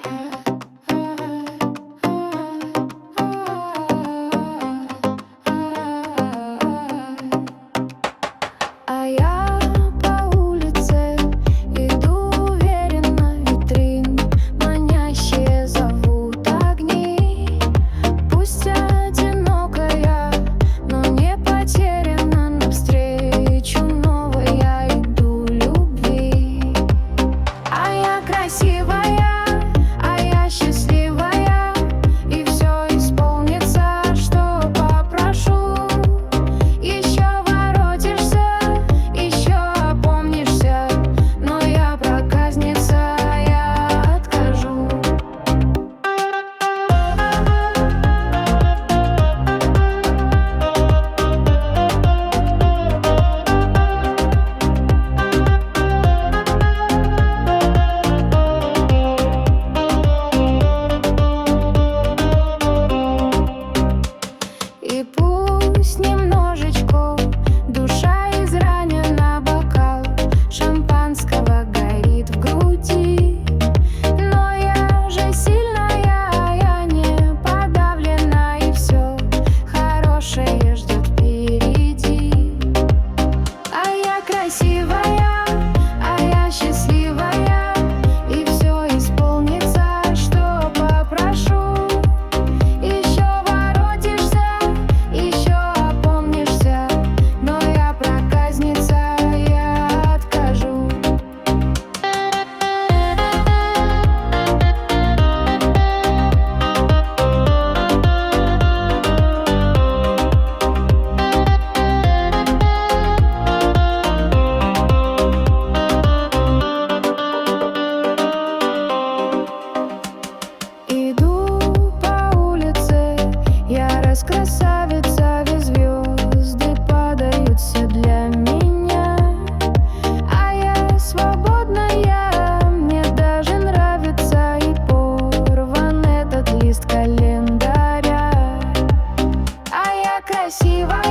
А я по улице иду уверенно, витрин манящие зовут огни. Пусть одинокая, но не потеряна, навстречу новой я иду любви. А я красивая, а я счастливая, и все исполнится, что попрошу. Еще воротишься, еще опомнишься, но я проказница, я откажу. И пусть немножечко душа изранена, бокал шампанского горит в груди, но я же сильная, я не подавлена, и все хорошее ждет впереди. А я красивая, а я счастливая, и все исполнится, что попрошу. Еще воротишься, еще опомнишься, но я проказница, я откажу. Иду по улице, я раскрасавица, весь звезды падают все для меня. А я свободная, мне даже нравится и порван этот лист календаря. А я красивая,